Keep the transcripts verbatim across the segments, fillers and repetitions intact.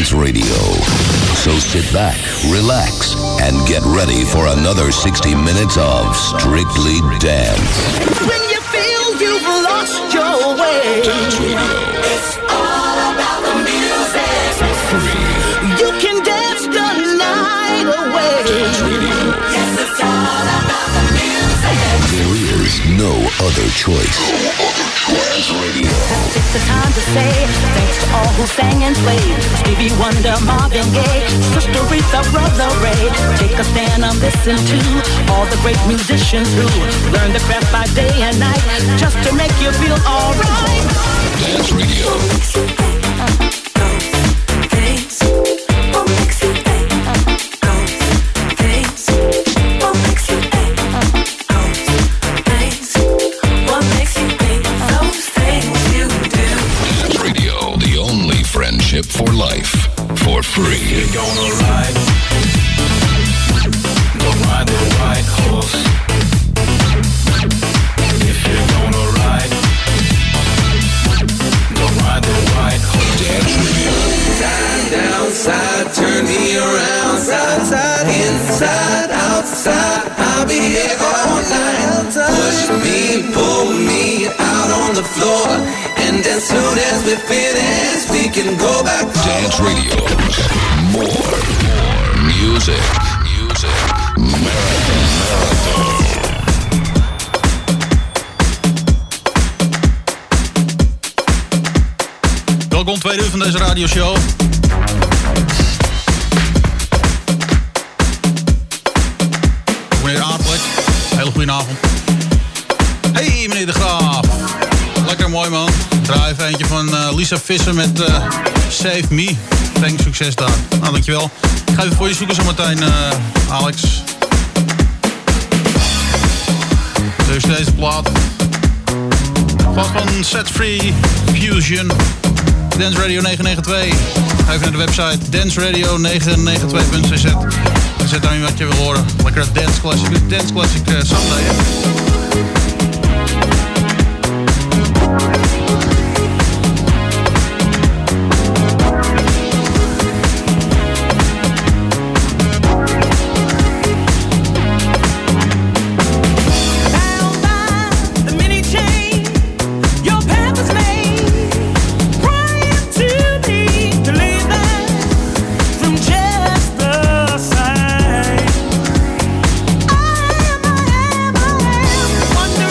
Dance Radio. So sit back, relax, and get ready for another sixty minutes of Strictly Dance. When you feel you've lost your way, Dance Radio. It's all about the music. For free. You can dance the night away. Dance Radio. Yes, it's all about the music. There is no other choice. Dance Radio. Take the time to say thanks to all who sang and played. Stevie Wonder, Marvin Gaye, Sister Aretha, Brother Ray. Take a stand and listen to all the great musicians who learn the craft by day and night just to make you feel alright. Dance Radio. For life, for free. You're gonna ride, go ride the white horse. If you're gonna ride, go ride the white horse. Dance Radio. Side, down, side, turn me around, side, side, inside, outside. I'll be here all night. Push me, pull me out on the floor. And as soon as we finish, we can go back home. Dance Radio. More, more music, music, marathon, marathon. Welkom, tweede uur van deze radioshow. Meneer Aardelijk, hele goede avond. Hey, meneer De Graaf. Lekker mooi, man. Draai even eentje van uh, Lisa Visser met uh, Save Me. Denk succes daar. Nou, dankjewel. Ik ga even voor je zoeken zometeen, uh, Alex. Dus deze plaat. Wat van Set Free Fusion. Dance Radio negen negen twee. Even naar de website dance radio negen negen twee punt c z. Zet daar in wat je wil horen. Lekker dance classic. Dance classic uh, Sunday, hè. One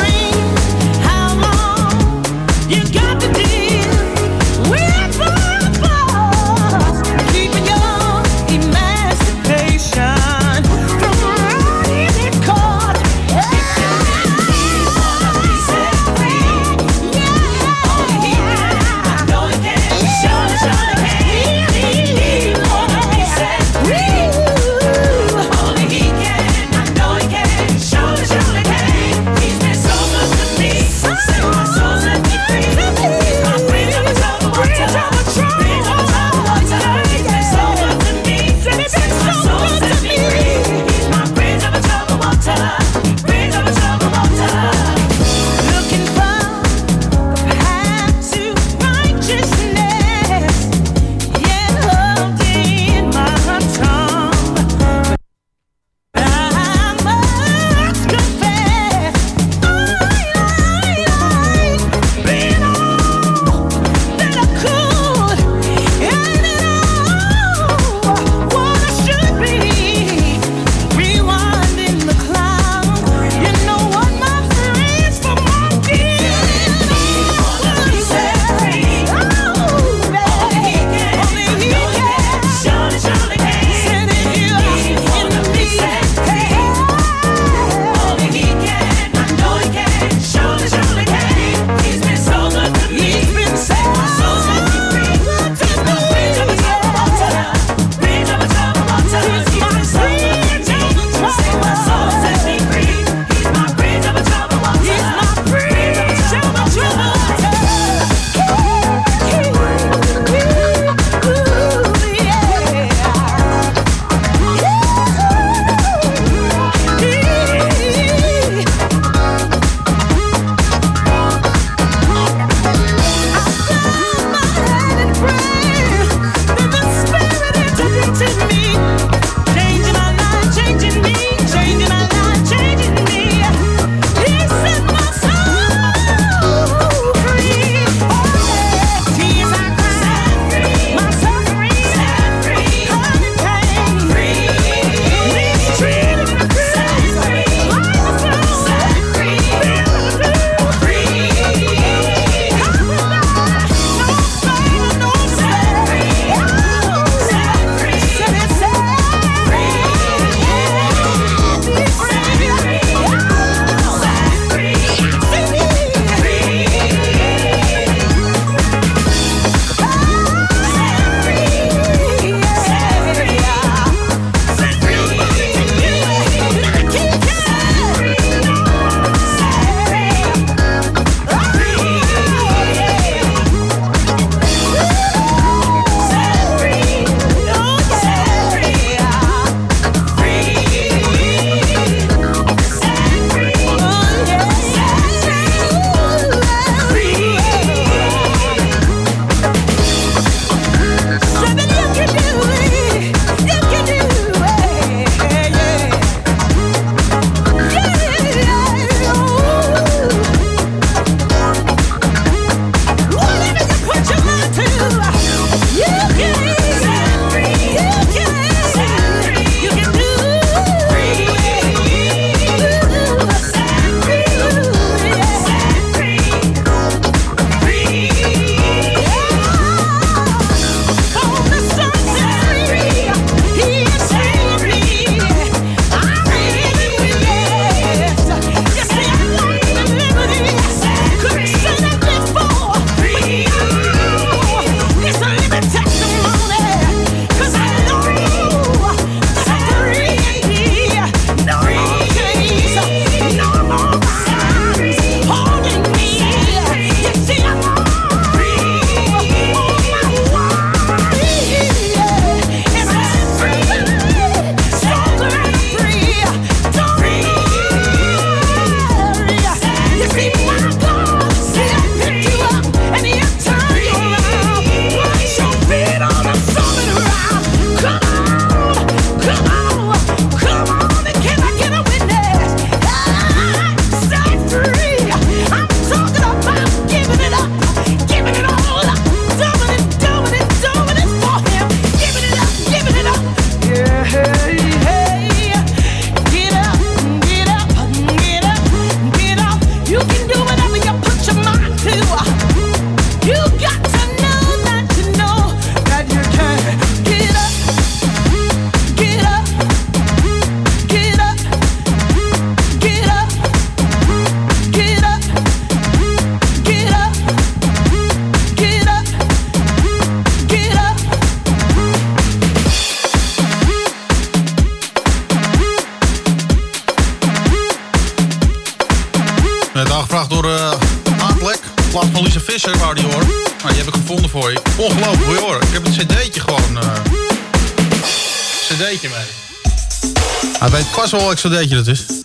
Visser, wou die horen. Nou, die heb ik gevonden voor je. Ongelooflijk, moet je horen. Ik heb het cd'tje gewoon... Uh, cd'tje mee. Hij weet vast wel welk cd'tje dat is.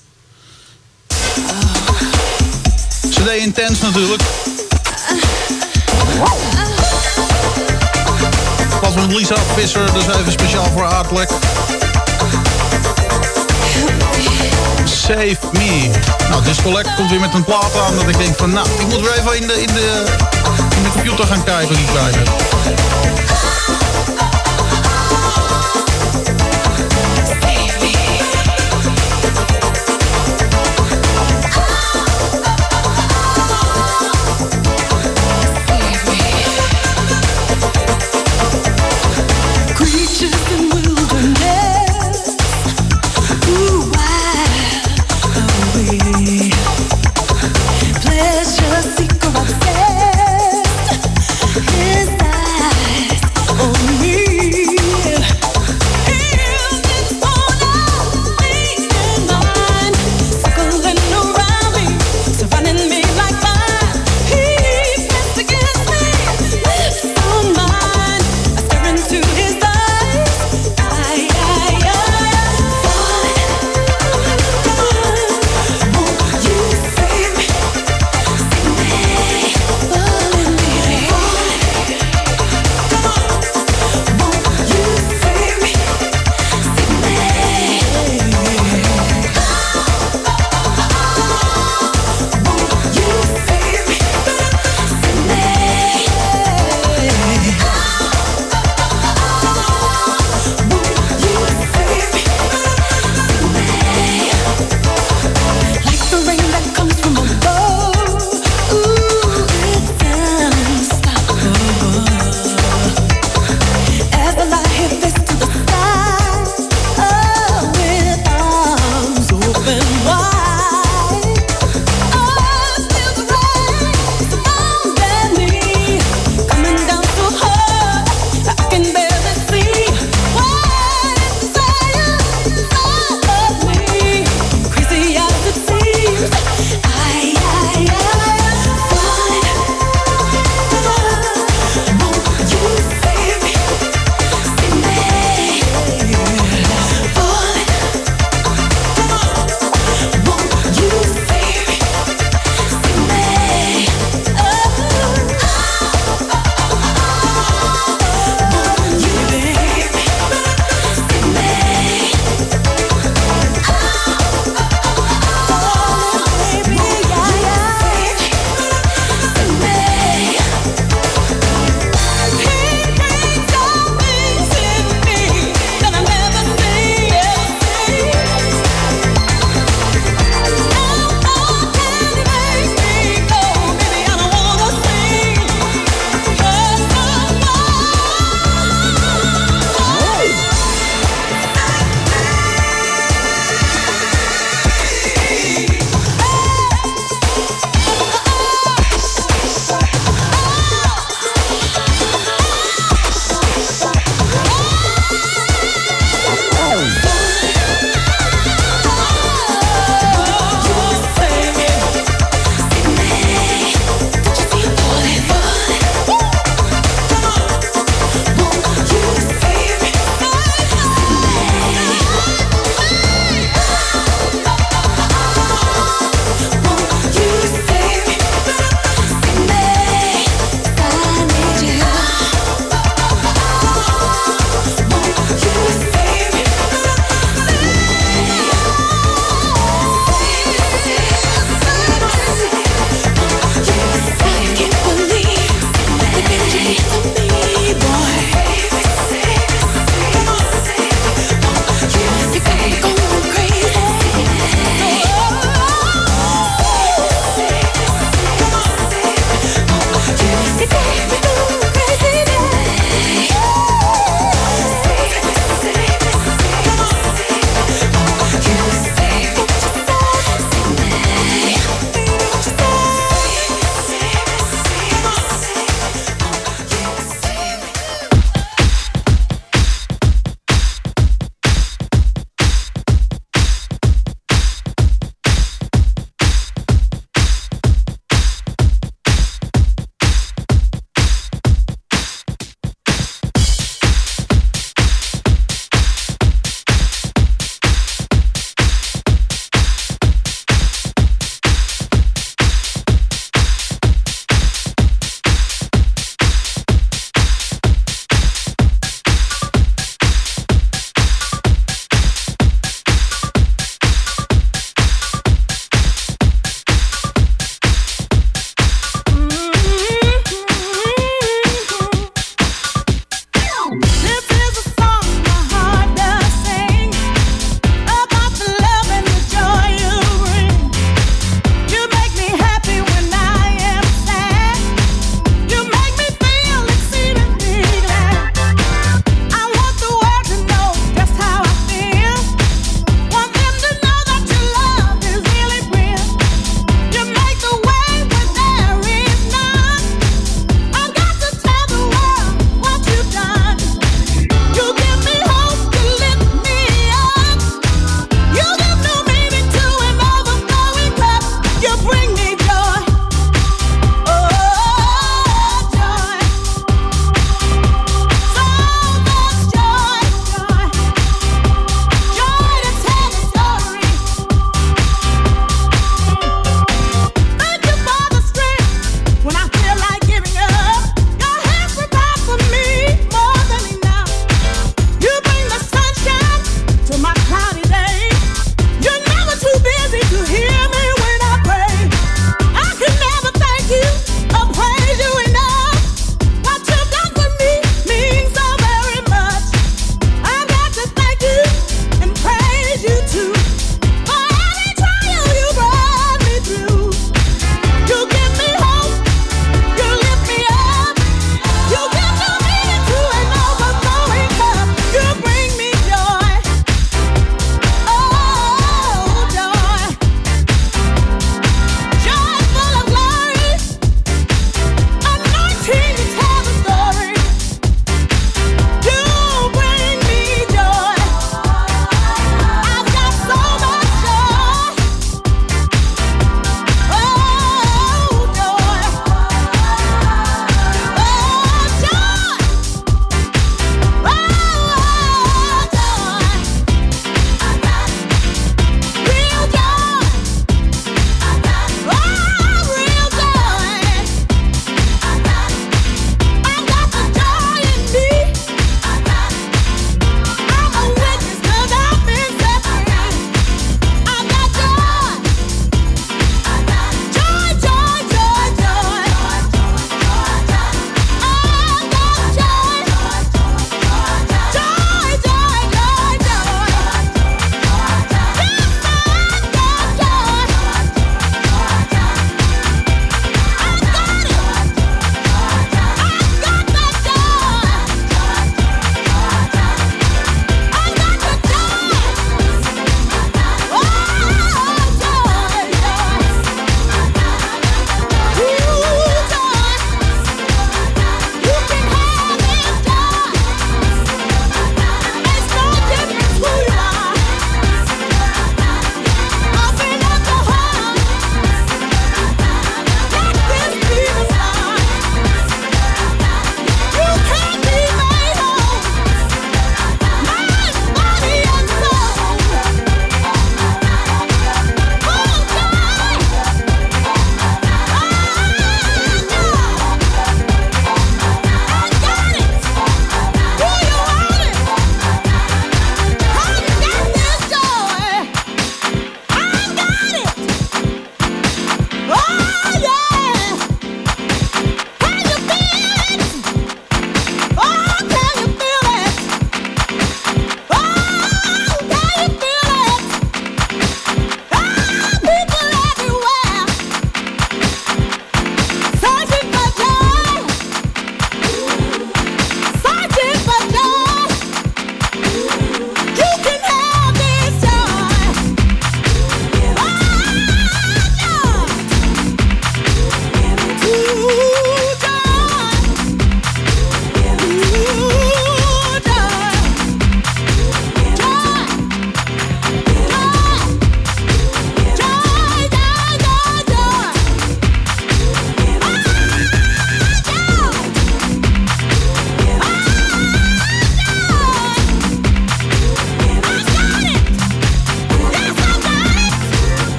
cd Intens natuurlijk. Wat van Lisa Visser, dus even speciaal voor Aardlek. Save Me. Nou, Discolect komt weer met een plaat aan dat ik denk van, nou, ik moet weer even in de, in de, in de computer gaan kijken die ik bij heb. Pleasure seeker obsessed, his eyes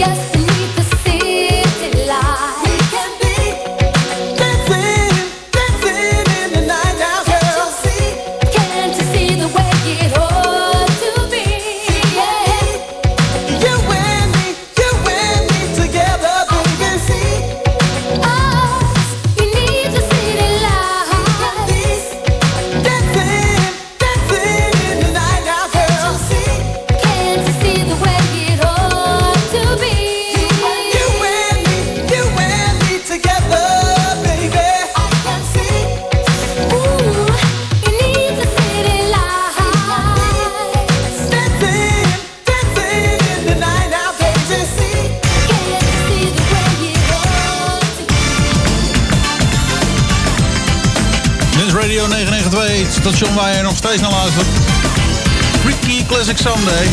Het station waar je nog steeds naar luistert. Freaky Classic Sunday.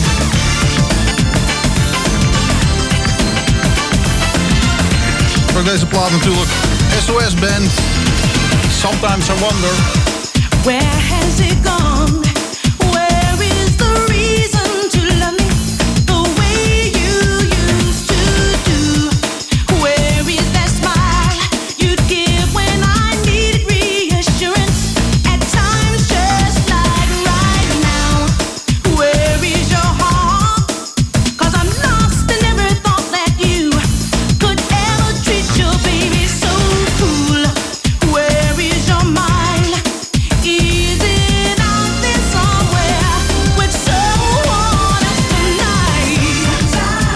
Voor deze plaat natuurlijk S O S Band. Sometimes I Wonder. Where has it gone? Where is the reason to love me the way you used to do? Where is that smile you'd give when I needed reassurance? At times just like right now. Where is your heart? 'Cause I'm lost and never thought that you could ever treat your baby so cool. Where is your mind? Is it out there somewhere with someone else tonight?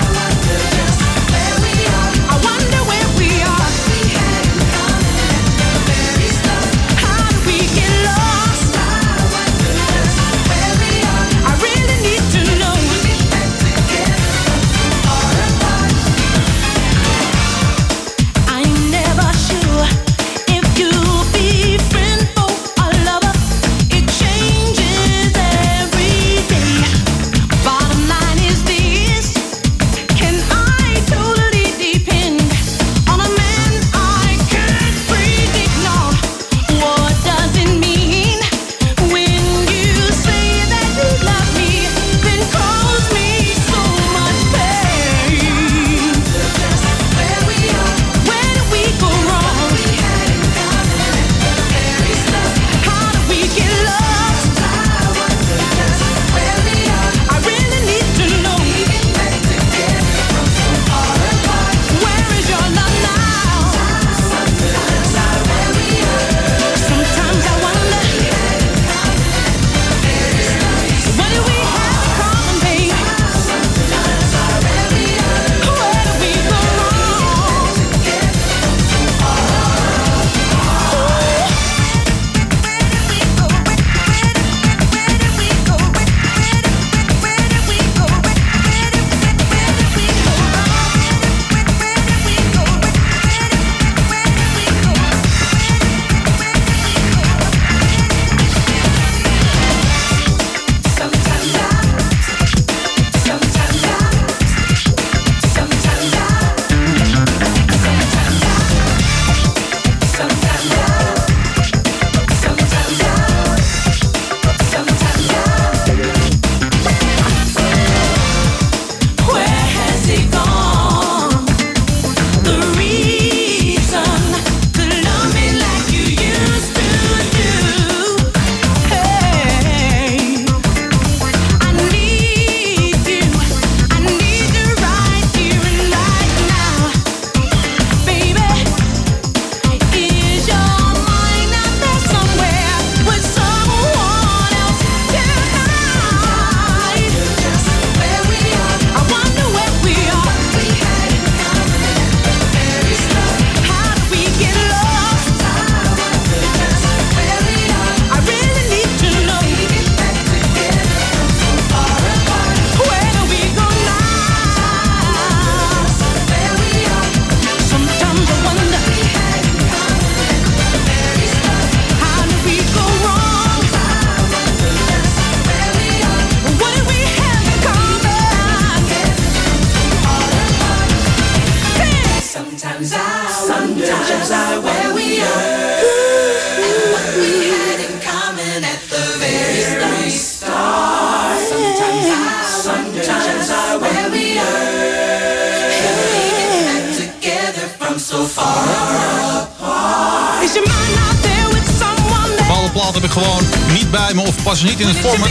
I wonder where we are. How did we get lost? I really need to know. I'm never sure if you'll be friend or a lover. It changes every day. Bottom line is this: can I totally depend on a man I can't predict? No. What does it mean when you say that you love me, then cause me so much pain? Where did we go wrong? How did we get lost? I really need to know. Where is your love now? Sometimes I wonder, what do we have in common, babe? Where did we go wrong? Where has it gone? The reason to love me like you used to do. Hey, I need you. I need you right here and right now, baby. Is your mind out there somewhere with someone else tonight? Where we are, I wonder where we are. How did we get lost? I really need to know. Where do we go now? Sometimes I wonder, how did we go wrong? What did we have in common? Sometimes I wonder just where we are and what we had in common at the very start. Sometimes I wonder just where we are. Bepaalde plaat heb ik gewoon niet bij me of pas niet in het format.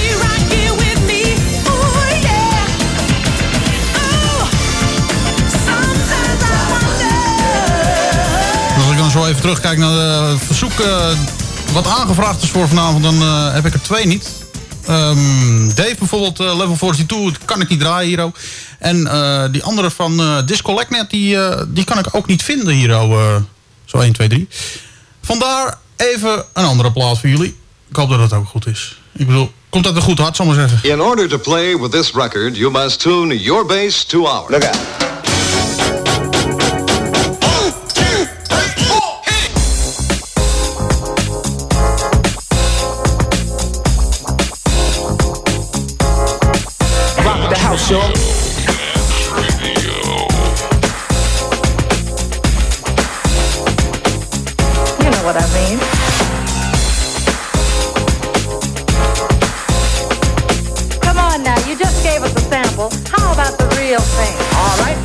Als ik dan zo even terugkijk naar de verzoek uh, wat aangevraagd is voor vanavond, dan uh, heb ik er twee niet. Um, Dave bijvoorbeeld, uh, Level tweeënveertig, kan ik niet draaien hier ook. En uh, die andere van uh, Discollectnet, die, uh, die kan ik ook niet vinden hier. Uh, zo één, twee, drie. Vandaar even een andere plaat voor jullie. Ik hoop dat het ook goed is. Ik bedoel, komt uit een goed hart, zal ik maar zeggen. In order to play with this record, you must tune your bass to ours. Look out. Rock the house, y'all. You know what I mean. Come on now, you just gave us a sample. How about the real thing? All right.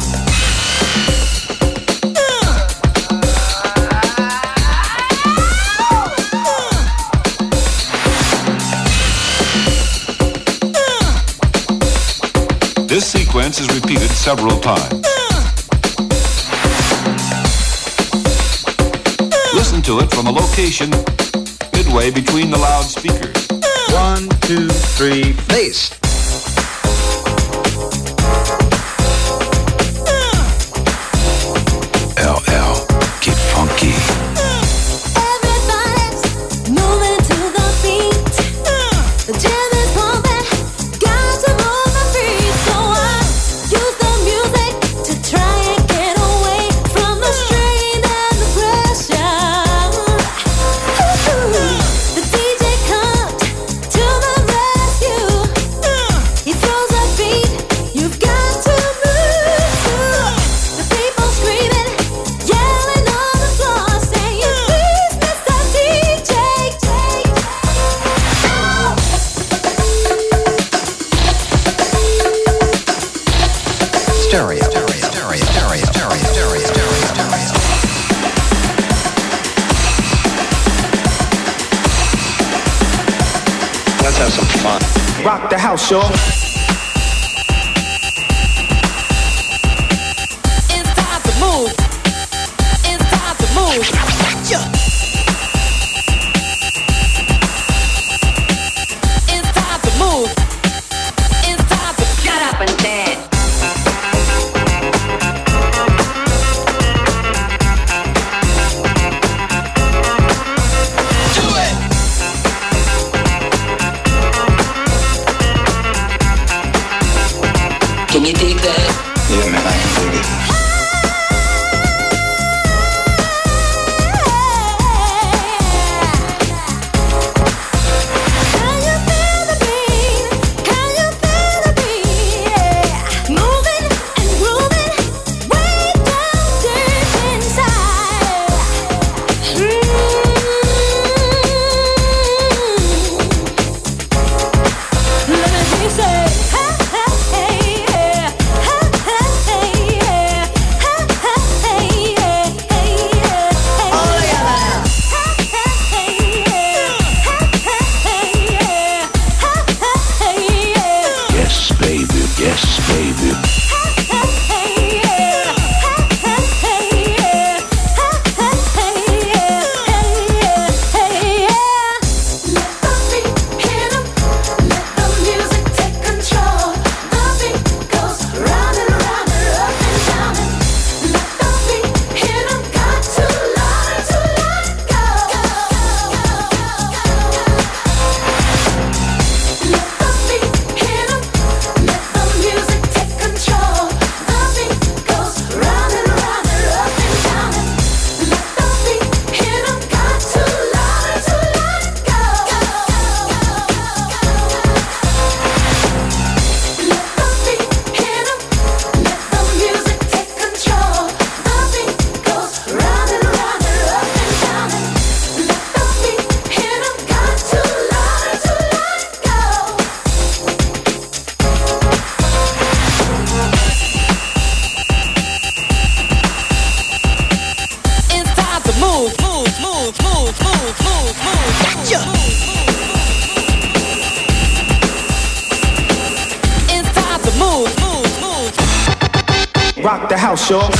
This sequence is repeated several times. Listen to it from a location midway between the loudspeakers. One, two, three, bass. L L, get funky. Everybody's moving to the beat. The jam is pumping, got to move my feet. So I use the music to try and get away from the strain and the pressure. The D J comes to the rescue. He throws a beat, you've got to move to. The people screaming, yelling on the floor, saying, please, Mister D J, Stereo. Stereo. Stereo. Stereo. Stereo. Stereo. Stereo. Let's have some fun. Rock the house, y'all. it's time to move. It's time to move. Yeah. It's time to move. It's time to shut up and dance. house, y'all.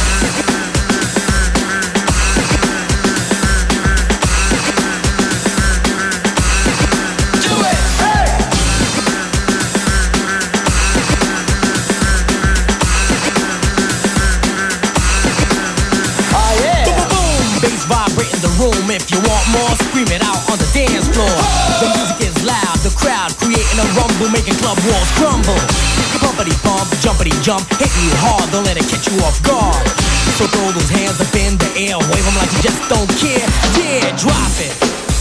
If you want more, scream it out on the dance floor. The music is loud, the crowd creating a rumble, making club walls crumble. Bumpity bump, jumpity jump, hitting you hard, don't let it catch you off guard. So throw those hands up in the air, wave them like you just don't care. Yeah, drop it.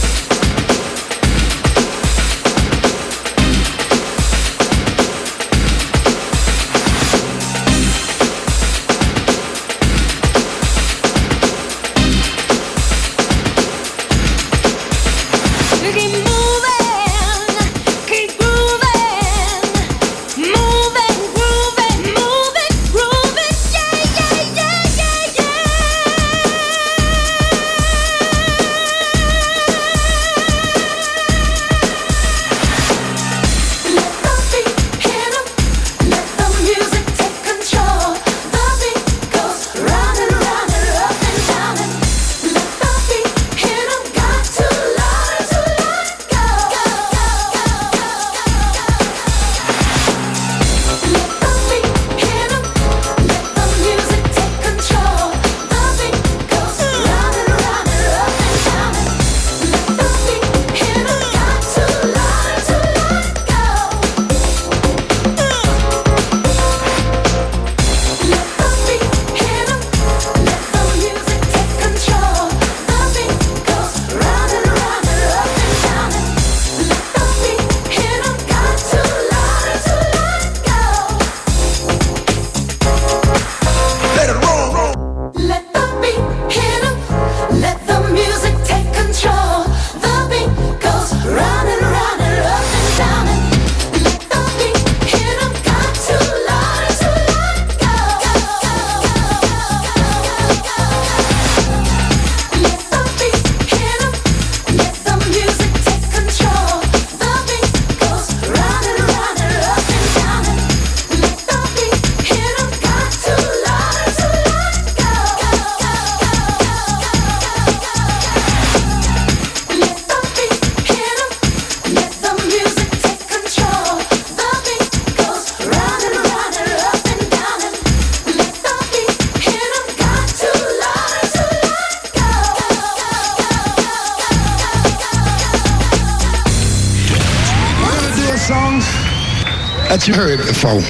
That you heard before.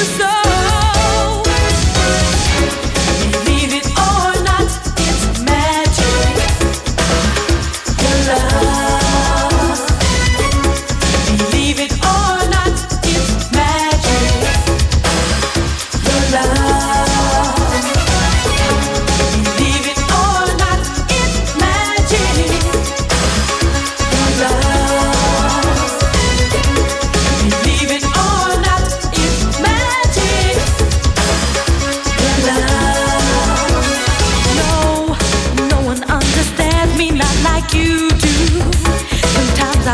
Magic.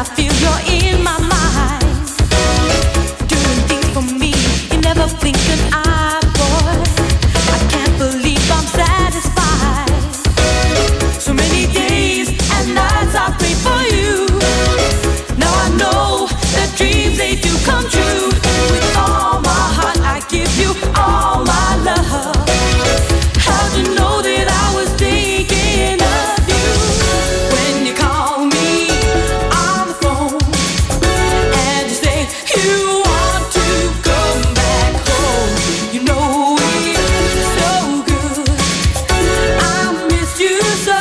feel you're in my mind. Doing things for me, you never blink an eye, boy. I can't believe I'm satisfied. So many days and nights I pray for you. Now I know that dreams, they do come true. With all my heart I give you all my love. How'd you know that I was thinking of you? When you call me on the phone and you say you want to come back home, you know it's so good. I miss you so.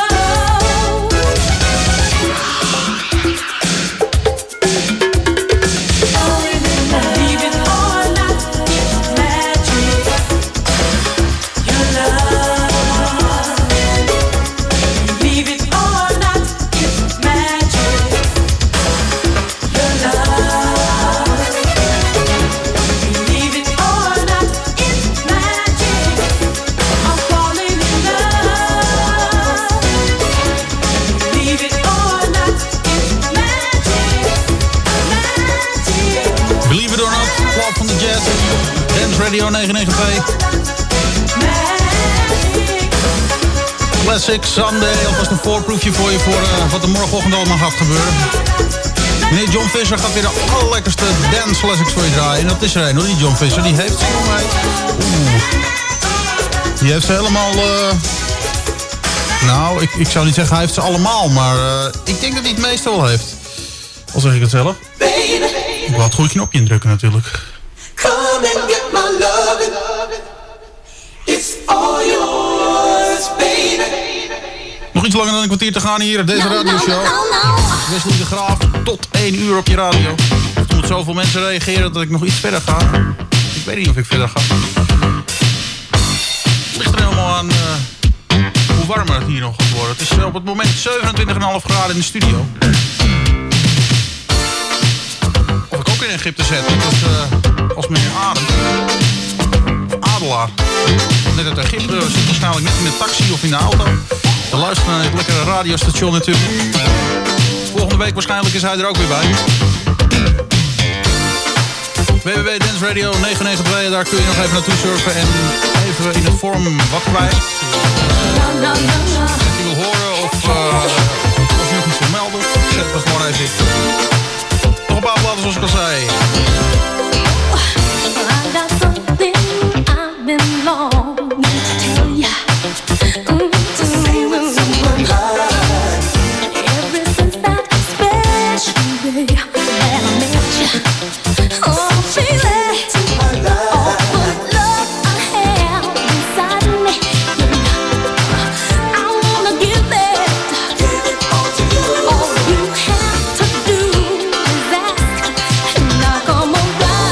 Leave it or not, it's magic. Your love. Leave it or not, it's magic. Your love. Leave it or not, it's magic. I'm falling in love. Leave it or not, it's magic. Magic. Believe it or not, plaat van de Jazz. Dance Radio negen negen twee. Classic Sunday, alvast een voorproefje voor je voor uh, wat er morgenochtend allemaal gaat gebeuren. Meneer John Visser gaat weer de allerlekkerste dance classics voor je draaien. En dat is er een hoor, die John Visser, die heeft ze jongen. Oeh. Die heeft ze helemaal... Uh... Nou, ik, ik zou niet zeggen hij heeft ze allemaal, maar uh, ik denk dat hij het meeste wel heeft. Al zeg ik het zelf. Ik wil het goede knopje indrukken natuurlijk. Come and get my lovin'. It's all yours, baby. Nog iets langer dan een kwartier te gaan hier op deze radioshow. Wesley de Graaf, tot één uur op je radio. Er moeten zoveel mensen reageren dat ik nog iets verder ga. Ik weet niet of ik verder ga. Het ligt er helemaal aan uh, hoe warmer het hier nog gaat worden. Het is uh, op het moment zevenentwintig komma vijf graden in de studio. Of ik ook in Egypte zet, net als, uh, als meneer Adem. Adelaar. Net uit Egypte, zit waarschijnlijk net in de taxi of in de auto. We luisteren naar het lekkere radiostation natuurlijk. Volgende week waarschijnlijk is hij er ook weer bij. w w w punt dance radio negen negen twee, daar kun je nog even naartoe surfen en even in het forum wat kwijt. Als je wil horen of uh, als je nog iets wil melden, zet het gewoon even in. Nog een paar platen zoals ik al zei. I got something I've been longing to tell ya. Mm, to say what's on my mind. Ever since that special day that I met ya, oh baby, all the love I have inside me, I wanna give it, give it all to you. All you have to do is ask, and I come around.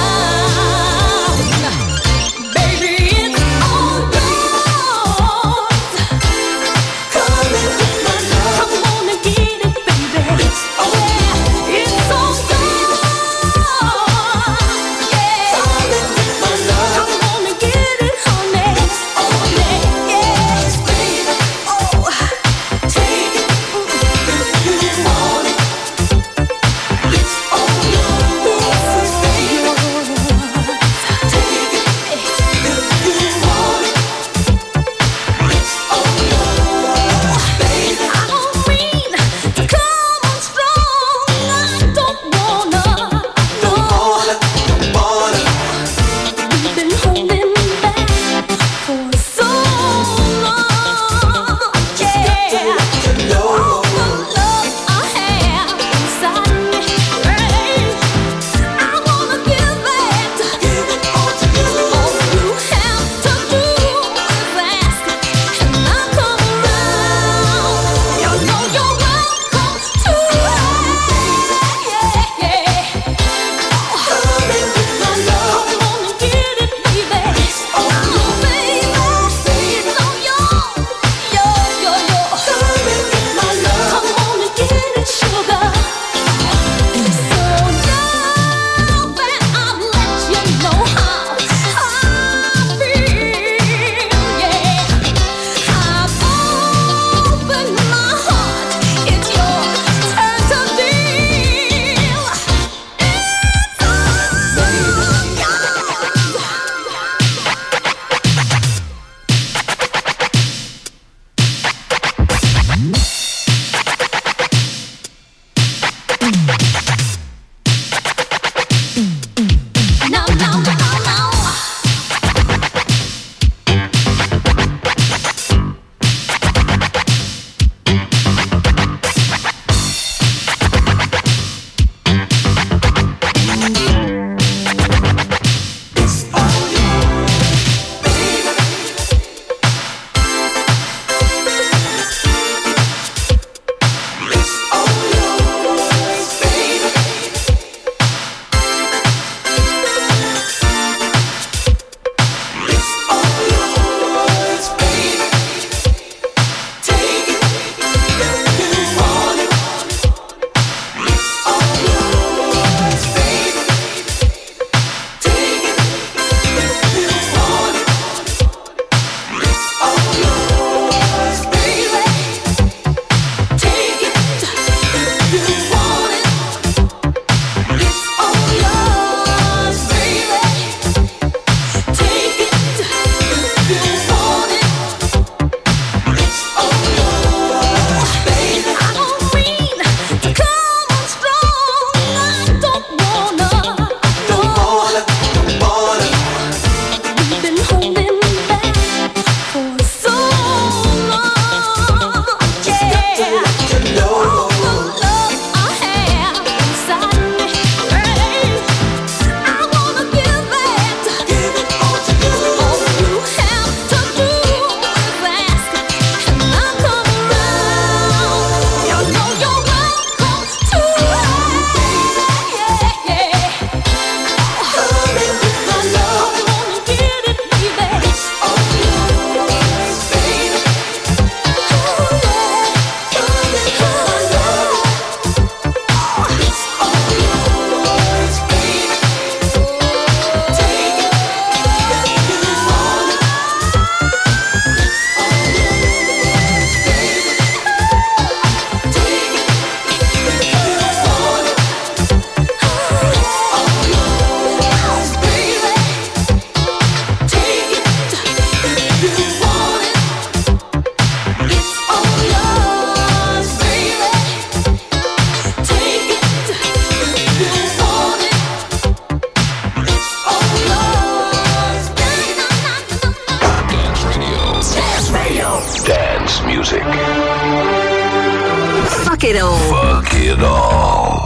it all. Fuck it all.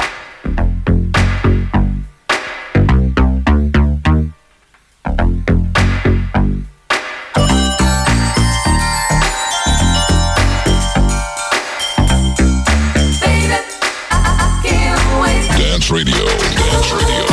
Dance Radio, Dance Radio.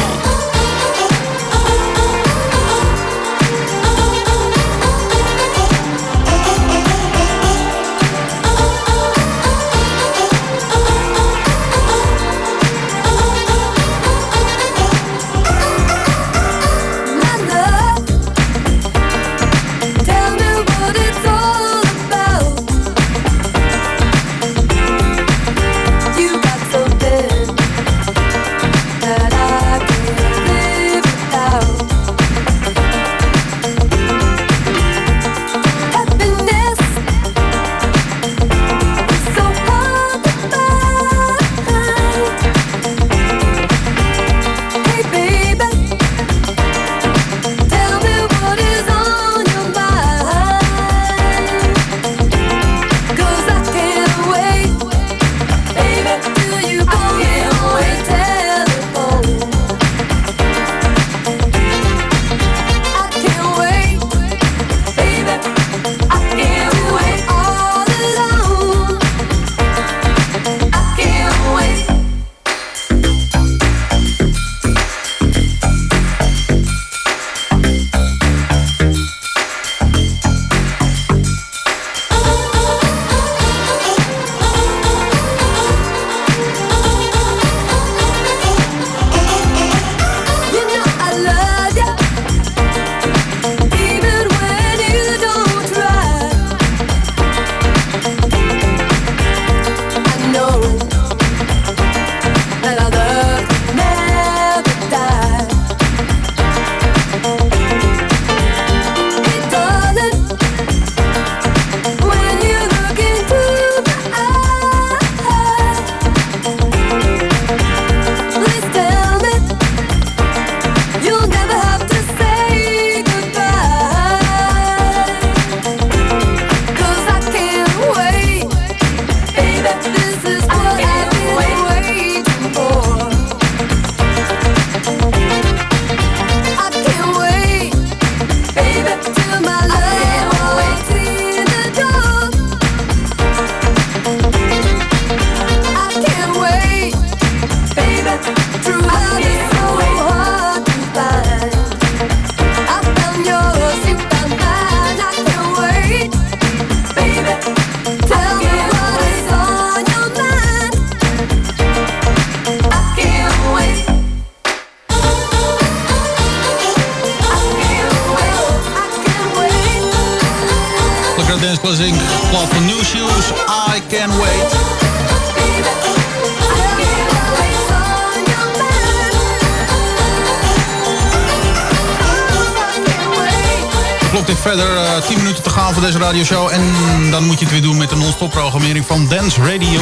Verder uh, tien minuten te gaan voor deze radioshow. En dan moet je het weer doen met de non-stop programmering van Dance Radio.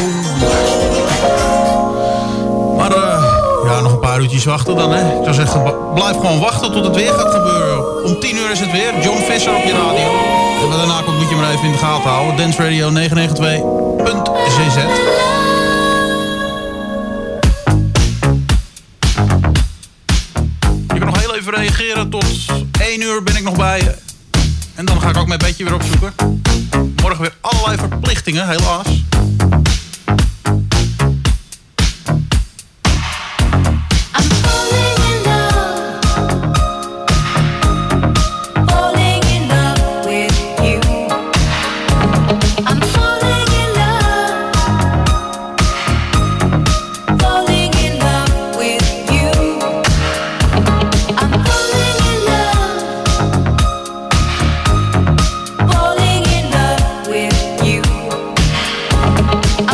Maar uh, ja, nog een paar uurtjes wachten dan, hè. Ik zou zeggen, blijf gewoon wachten tot het weer gaat gebeuren. Om tien uur is het weer. John Visser op je radio. En wat daarna komt moet je maar even in de gaten houden. Dance Radio negen negen twee punt c z. Je kan nog heel even reageren. Tot één uur ben ik nog bij je. En dan ga ik ook mijn bedje weer opzoeken. Morgen weer allerlei verplichtingen, helaas. I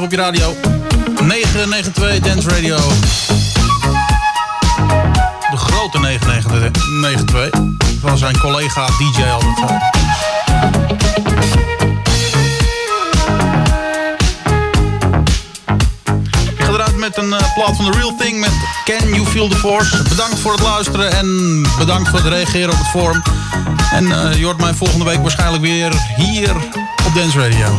op je radio. negen negen twee Dance Radio. De grote negen negen twee. Zoals zijn collega D J altijd zei. Ik ga eruit met een uh, plaat van The Real Thing met Can You Feel The Force. Bedankt voor het luisteren en bedankt voor het reageren op het forum. En uh, je hoort mij volgende week waarschijnlijk weer hier op Dance Radio.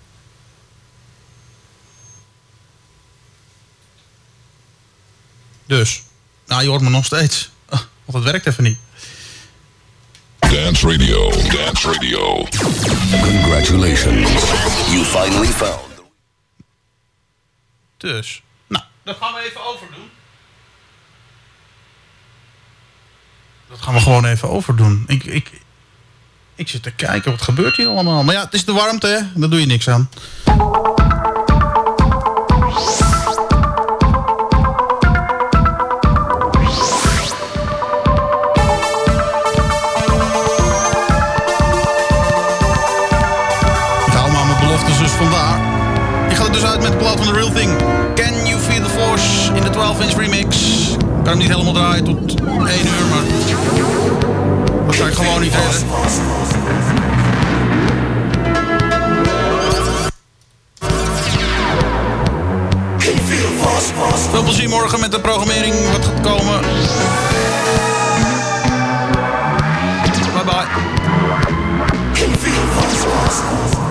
Dus, nou je hoort me nog steeds. Oh, want het werkt even niet. Dance Radio, Dance Radio. Congratulations. You finally found. Dus, nou, dat gaan we even overdoen. Dat gaan we gewoon even overdoen. Ik, ik, ik zit te kijken, wat gebeurt hier allemaal? Maar ja, het is de warmte, hè? Daar doe je niks aan. Dus vandaar. Ik ga er dus uit met de plaat van The Real Thing. Can You Feel The Force in de twaalf inch remix. Ik kan hem niet helemaal draaien tot één uur, maar dat ga ik gewoon niet redden. Veel plezier morgen met de programmering wat gaat komen. Bye bye.